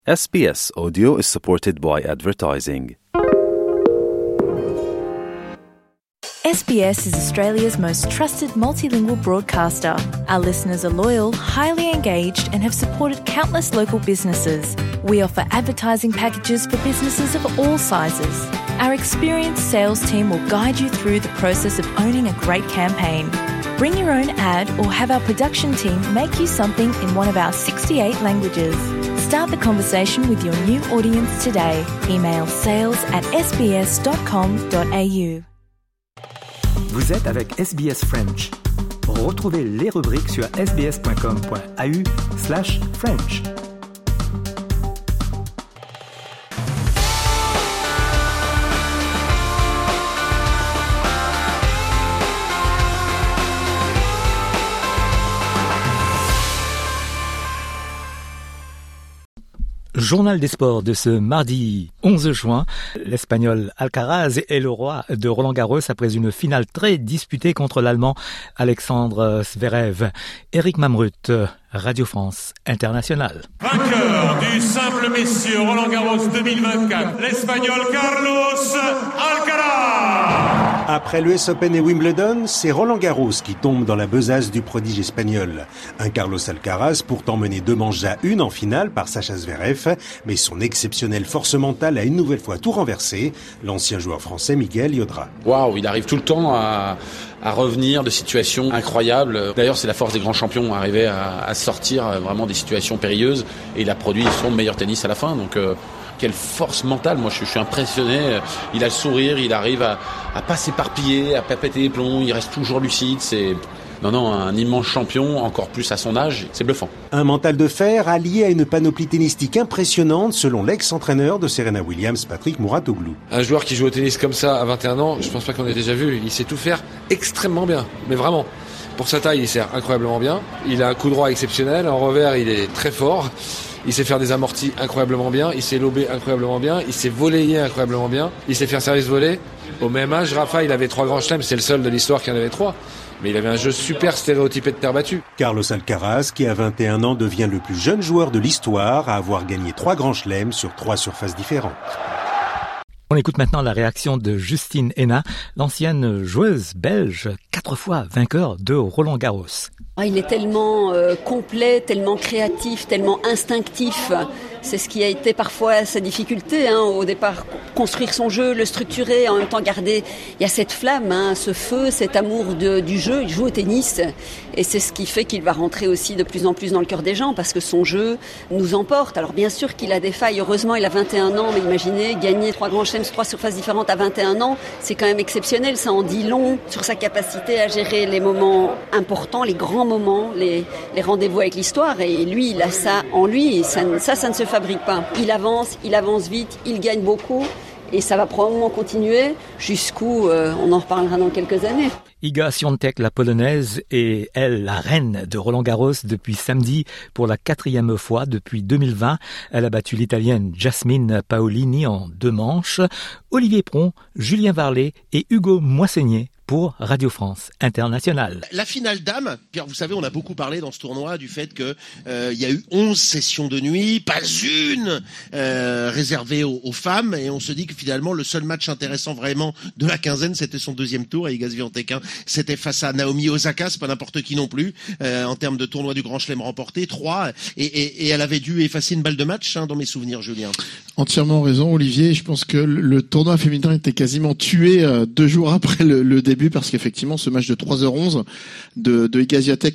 SBS Audio is supported by advertising. SBS is Australia's most trusted multilingual broadcaster. Our listeners are loyal, highly engaged, and have supported countless local businesses. We offer advertising packages for businesses of all sizes. Our experienced sales team will guide you through the process of owning a great campaign. Bring your own ad or have our production team make you something in one of our 68 languages. Start the conversation with your new audience today. Email sales@sbs.com.au. Vous êtes avec SBS French. Retrouvez les rubriques sur sbs.com.au/French. Journal des sports de ce mardi 11 juin. L'Espagnol Alcaraz est le roi de Roland-Garros après une finale très disputée contre l'Allemand Alexandre Zverev. Éric Mamrut, Radio France Internationale. Vainqueur du simple messieurs Roland-Garros 2024, l'Espagnol Carlos Alcaraz. Après l'US Open et Wimbledon, c'est Roland-Garros qui tombe dans la besace du prodige espagnol. Un Carlos Alcaraz pourtant mené 2-1 en finale par Sacha Zverev, mais son exceptionnelle force mentale a une nouvelle fois tout renversé. L'ancien joueur français Miguel Yodra. Waouh, il arrive tout le temps à revenir de situations incroyables. D'ailleurs, c'est la force des grands champions, arriver à sortir vraiment des situations périlleuses, et il a produit son meilleur tennis à la fin. Donc quelle force mentale, moi je suis impressionné. Il a le sourire, il arrive à pas s'éparpiller, à pas péter les plombs, il reste toujours lucide. C'est un immense champion, encore plus à son âge, c'est bluffant. Un mental de fer allié à une panoplie tennistique impressionnante selon l'ex-entraîneur de Serena Williams, Patrick Mouratoglou. Un joueur qui joue au tennis comme ça à 21 ans, je pense pas qu'on ait déjà vu. Il sait tout faire extrêmement bien, mais vraiment. Pour sa taille, il sert incroyablement bien. Il a un coup droit exceptionnel, en revers il est très fort. Il sait faire des amortis incroyablement bien, il sait lober incroyablement bien, il sait volleyer incroyablement bien, il sait faire service volley. Au même âge, Rafa, il avait 3 grands chelems, c'est le seul de l'histoire qui en avait 3. Mais il avait un jeu super stéréotypé de terre battue. Carlos Alcaraz, qui à 21 ans devient le plus jeune joueur de l'histoire à avoir gagné 3 grands chelems sur 3 surfaces différentes. On écoute maintenant la réaction de Justine Henin, l'ancienne joueuse belge, 4 fois vainqueur de Roland-Garros. Il est tellement complet, tellement créatif, tellement instinctif. C'est ce qui a été parfois sa difficulté au départ, construire son jeu, le structurer, en même temps garder. Il y a cette flamme, ce feu, cet amour du jeu. Il joue au tennis et c'est ce qui fait qu'il va rentrer aussi de plus en plus dans le cœur des gens parce que son jeu nous emporte. Alors bien sûr qu'il a des failles. Heureusement, il a 21 ans, mais imaginez gagner 3 grands chelems, 3 surfaces différentes à 21 ans, c'est quand même exceptionnel. Ça en dit long sur sa capacité à gérer les moments importants, les grands moments, les rendez-vous avec l'histoire. Et lui, il a ça en lui et ça ne se fabrique pas. Il avance vite, il gagne beaucoup et ça va probablement continuer jusqu'où on en reparlera dans quelques années. Iga Świątek, la polonaise, est elle la reine de Roland-Garros depuis samedi pour la 4e fois depuis 2020. Elle a battu l'italienne Jasmine Paolini en 2 manches. Olivier Pron, Julien Varlet et Hugo Moissenier pour Radio France Internationale. La finale dames, Pierre, vous savez, on a beaucoup parlé dans ce tournoi du fait que il y a eu 11 sessions de nuit, pas une réservée aux femmes, et on se dit que finalement le seul match intéressant vraiment de la quinzaine, c'était son 2e tour, et Iga Świątek, c'était face à Naomi Osaka, c'est pas n'importe qui non plus, en termes de tournoi du Grand Chelem remporté, 3, et elle avait dû effacer une balle de match, dans mes souvenirs, Julien. Entièrement raison, Olivier. Je pense que le tournoi féminin était quasiment tué 2 jours après le début, parce qu'effectivement, ce match de 3h11 de Iga Świątek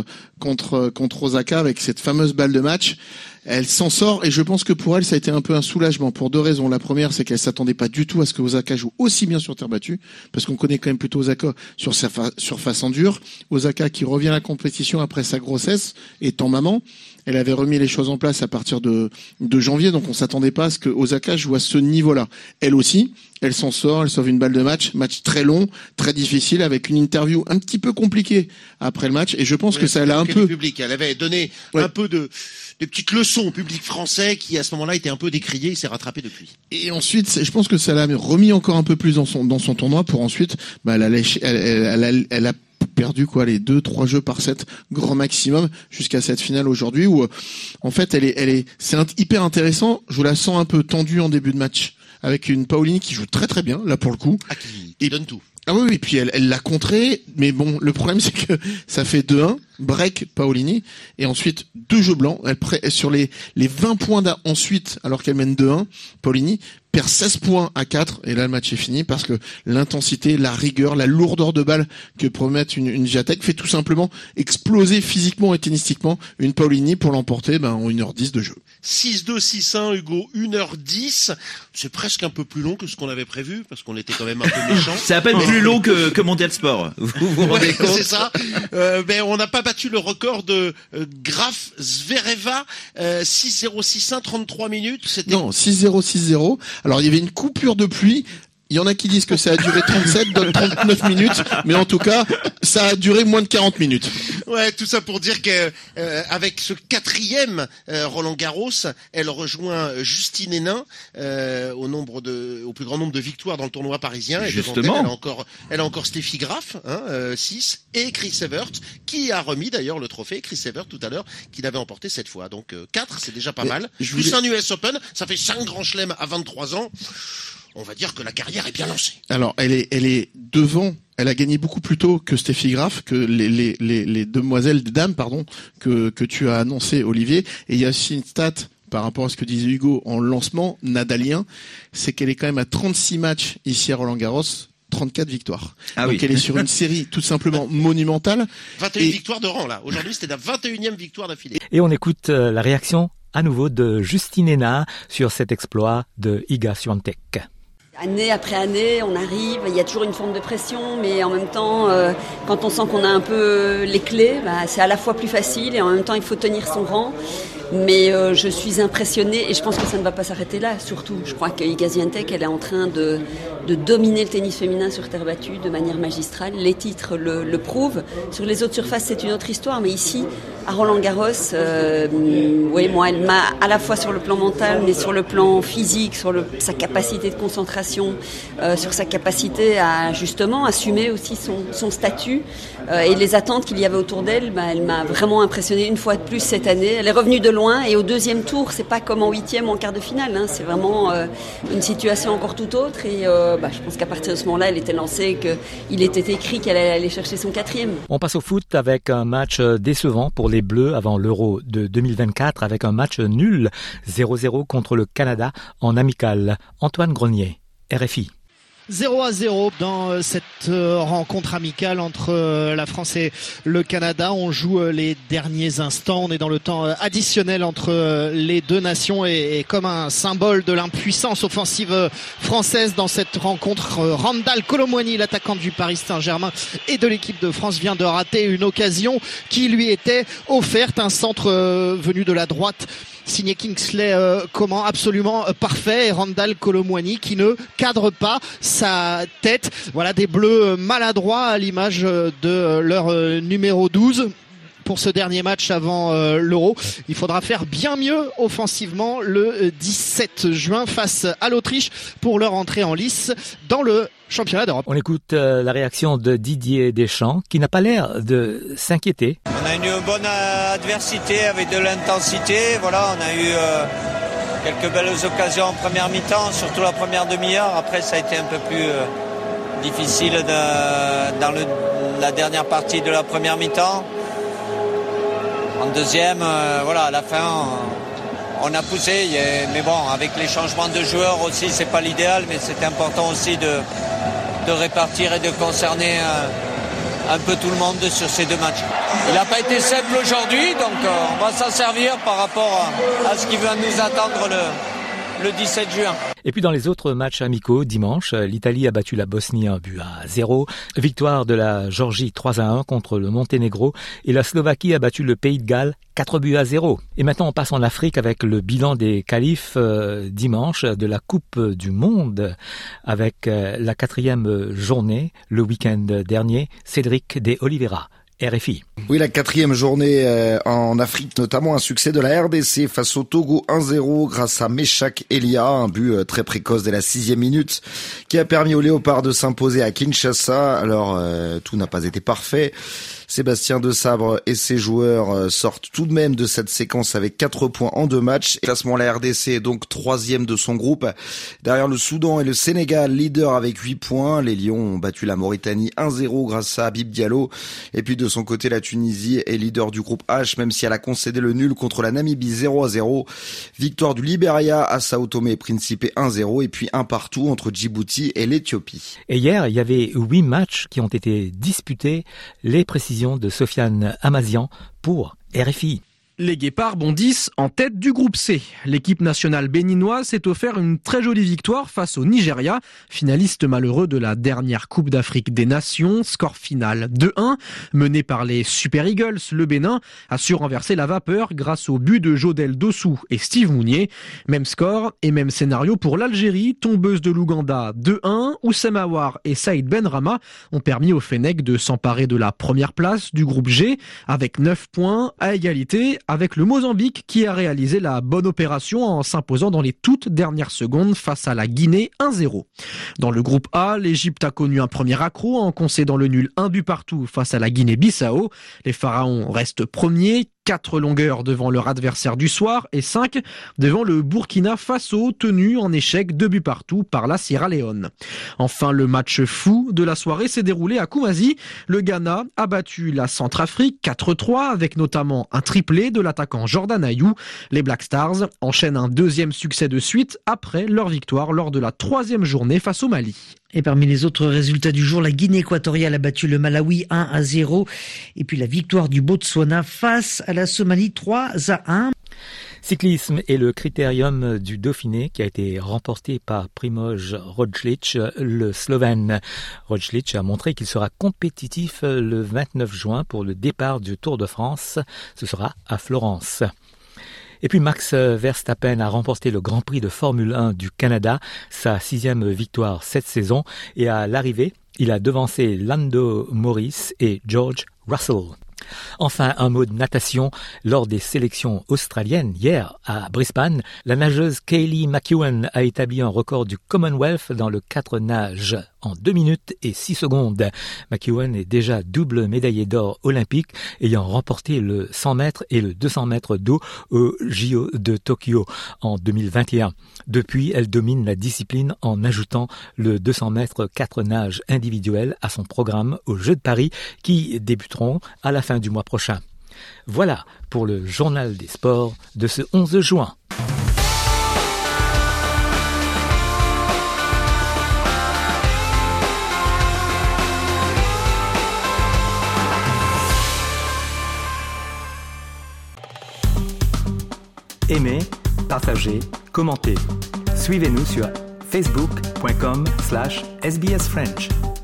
contre Osaka, avec cette fameuse balle de match, elle s'en sort, et je pense que pour elle, ça a été un peu un soulagement pour 2 raisons. La première, c'est qu'elle s'attendait pas du tout à ce que Osaka joue aussi bien sur terre battue, parce qu'on connaît quand même plutôt Osaka sur surface en dur. Osaka qui revient à la compétition après sa grossesse, étant maman. Elle avait remis les choses en place à partir de janvier, donc on s'attendait pas à ce que Osaka joue à ce niveau-là. Elle aussi, elle s'en sort, elle sauve une balle de match très long, très difficile, avec une interview un petit peu compliquée après le match, et je pense que ça l'a un peu... Public. Elle avait donné un peu de petites leçons au public français qui, à ce moment-là, était un peu décrié, il s'est rattrapé depuis. Et ensuite, je pense que ça l'a remis encore un peu plus dans son tournoi pour ensuite, elle a perdu les 2-3 jeux par set grand maximum jusqu'à cette finale aujourd'hui où en fait c'est hyper intéressant. Je la sens un peu tendue en début de match avec une Paolini qui joue très très bien là pour le coup. Qui donne tout. Ah oui, puis elle l'a contré, mais bon, le problème c'est que ça fait 2-1, break Paolini, et ensuite 2 jeux blancs. Sur les 20 points ensuite, alors qu'elle mène 2-1, Paolini perd 16 points à 4, et là le match est fini parce que l'intensité, la rigueur, la lourdeur de balle que promet une Swiatek fait tout simplement exploser physiquement et tennistiquement une Paolini pour l'emporter en 1h10 de jeu. 6-2, 6-1, Hugo, 1h10. C'est presque un peu plus long que ce qu'on avait prévu, parce qu'on était quand même un peu méchants. C'est à peine plus long que Mondial Sport. Vous vous rendez compte? C'est ça. Mais on n'a pas battu le record de Graf Zvereva, 6-0, 6-1, 33 minutes. Non, 6-0, 6-0. Alors, il y avait une coupure de pluie. Il y en a qui disent que ça a duré 37, d'autres 39 minutes, mais en tout cas, ça a duré moins de 40 minutes. Ouais, tout ça pour dire que avec ce 4e Roland Garros, elle rejoint Justine Hénin au plus grand nombre de victoires dans le tournoi parisien. Et justement, elle a encore Steffi Graf, 6, et Chris Evert, qui a remis d'ailleurs le trophée. Chris Evert tout à l'heure, qui l'avait emporté 7 fois. Donc 4, c'est déjà pas mal. Plus un US Open, ça fait 5 grands chelems à 23 ans. On va dire que la carrière est bien lancée. Alors, elle est devant. Elle a gagné beaucoup plus tôt que Steffi Graf, que les dames, que tu as annoncé, Olivier. Et il y a aussi une stat par rapport à ce que disait Hugo en lancement nadalien, c'est qu'elle est quand même à 36 matchs ici à Roland-Garros. 34 victoires. Donc elle est sur une série tout simplement monumentale. 21 victoires de rang là. Aujourd'hui, c'était la 21e victoire d'affilée. Et on écoute la réaction à nouveau de Justine Hénin sur cet exploit de Iga Swiatek. Année après année, on arrive, il y a toujours une forme de pression, mais en même temps, quand on sent qu'on a un peu les clés, c'est à la fois plus facile et en même temps, il faut tenir son rang. Mais je suis impressionnée et je pense que ça ne va pas s'arrêter là, surtout. Je crois que Iga Swiatek, elle est en train de dominer le tennis féminin sur terre battue de manière magistrale. Les titres le prouvent. Sur les autres surfaces, c'est une autre histoire, mais ici, à Roland-Garros, moi, elle m'a à la fois sur le plan mental, mais sur le plan physique, sur sa capacité de concentration, sur sa capacité à justement assumer aussi son statut et les attentes qu'il y avait autour d'elle. Elle m'a vraiment impressionnée une fois de plus cette année. Elle est revenue de loin et au deuxième tour, c'est pas comme en 8e ou en quart de finale. C'est vraiment une situation encore tout autre et je pense qu'à partir de ce moment-là, elle était lancée, qu'il était écrit qu'elle allait aller chercher son 4e. On passe au foot avec un match décevant pour les Bleus avant l'Euro de 2024 avec un match nul 0-0 contre le Canada en amical. Antoine Grenier, RFI. 0-0 dans cette rencontre amicale entre la France et le Canada. On joue les derniers instants. On est dans le temps additionnel entre les deux nations et comme un symbole de l'impuissance offensive française dans cette rencontre, Randal Kolo Muani, l'attaquant du Paris Saint-Germain et de l'équipe de France, vient de rater une occasion qui lui était offerte. Un centre venu de la droite signé Kingsley Coman, absolument parfait, et Randal Kolo Muani qui ne cadre pas sa tête. Voilà des Bleus maladroits à l'image de leur numéro 12. Pour ce dernier match avant l'Euro, il faudra faire bien mieux offensivement le 17 juin face à l'Autriche pour leur entrée en lice dans le championnat d'Europe. On écoute la réaction de Didier Deschamps qui n'a pas l'air de s'inquiéter. On a une bonne adversité avec de l'intensité. Voilà, on a eu quelques belles occasions en première mi-temps, surtout la première demi-heure. Après, ça a été un peu plus difficile dans la dernière partie de la première mi-temps. En deuxième, à la fin, on a poussé. Mais bon, avec les changements de joueurs aussi, c'est pas l'idéal, mais c'est important aussi de répartir et de concerner un peu tout le monde sur ces deux matchs. Il n'a pas été simple aujourd'hui, donc on va s'en servir par rapport à ce qui va nous attendre le 17 juin. Et puis dans les autres matchs amicaux, dimanche, l'Italie a battu la Bosnie 1-0. Victoire de la Géorgie 3-1 contre le Monténégro. Et la Slovaquie a battu le Pays de Galles 4-0. Et maintenant on passe en Afrique avec le bilan des qualifs dimanche de la Coupe du Monde. Avec la 4e journée, le week-end dernier, Cédric de Oliveira, RFI. Oui, la 4e journée en Afrique, notamment un succès de la RDC face au Togo 1-0 grâce à Meshak Elia, un but très précoce dès la 6e minute qui a permis aux Léopards de s'imposer à Kinshasa. Alors, tout n'a pas été parfait. Sébastien Desabre et ses joueurs sortent tout de même de cette séquence avec 4 points en 2 matchs. Classement, la RDC est donc 3e de son groupe. Derrière le Soudan et le Sénégal, leader avec 8 points. Les Lions ont battu la Mauritanie 1-0 grâce à Habib Diallo. Et puis de son côté, la Tunisie est leader du groupe H, même si elle a concédé le nul contre la Namibie 0-0. Victoire du Libéria à Sao Tomé et Principe 1-0. Et puis un partout entre Djibouti et l'Éthiopie. Et hier, il y avait 8 matchs qui ont été disputés. Les précisions de Sofiane Amazian pour RFI. Les Guépards bondissent en tête du groupe C. L'équipe nationale béninoise s'est offert une très jolie victoire face au Nigeria, finaliste malheureux de la dernière Coupe d'Afrique des Nations. Score final 2-1. Mené par les Super Eagles, le Bénin a su renverser la vapeur grâce au but de Jodel Dossou et Steve Mounier. Même score et même scénario pour l'Algérie, tombeuse de l'Ouganda 2-1, où Semawar et Saïd Benrama ont permis au Fennec de s'emparer de la première place du groupe G avec 9 points à égalité avec le Mozambique qui a réalisé la bonne opération en s'imposant dans les toutes dernières secondes face à la Guinée 1-0. Dans le groupe A, l'Égypte a connu un premier accroc en concédant le nul 1 but partout face à la Guinée-Bissau. Les Pharaons restent premiers, 4 longueurs devant leur adversaire du soir et 5 devant le Burkina Faso tenu en échec 2 buts partout par la Sierra Leone. Enfin, le match fou de la soirée s'est déroulé à Koumassi. Le Ghana a battu la Centrafrique 4-3 avec notamment un triplé de l'attaquant Jordan Ayew. Les Black Stars enchaînent un 2e succès de suite après leur victoire lors de la 3e journée face au Mali. Et parmi les autres résultats du jour, la Guinée équatoriale a battu le Malawi 1-0. Et puis la victoire du Botswana face à la Somalie 3-1. Cyclisme est le critérium du Dauphiné qui a été remporté par Primož Roglič, le Slovène. Roglič a montré qu'il sera compétitif le 29 juin pour le départ du Tour de France. Ce sera à Florence. Et puis Max Verstappen a remporté le Grand Prix de Formule 1 du Canada, sa 6e victoire cette saison. Et à l'arrivée, il a devancé Lando Norris et George Russell. Enfin, un mot de natation. Lors des sélections australiennes, hier, à Brisbane, la nageuse Kaylee McEwen a établi un record du Commonwealth dans le 4 nages en 2 minutes et 6 secondes. McEwen est déjà double médaillée d'or olympique, ayant remporté le 100 mètres et le 200 mètres d'eau au JO de Tokyo en 2021. Depuis, elle domine la discipline en ajoutant le 200 mètres 4 nages individuels à son programme aux Jeux de Paris qui débuteront à la fin du mois prochain. Voilà pour le journal des sports de ce 11 juin. Aimez, partagez, commentez. Suivez-nous sur facebook.com/sbsfrench.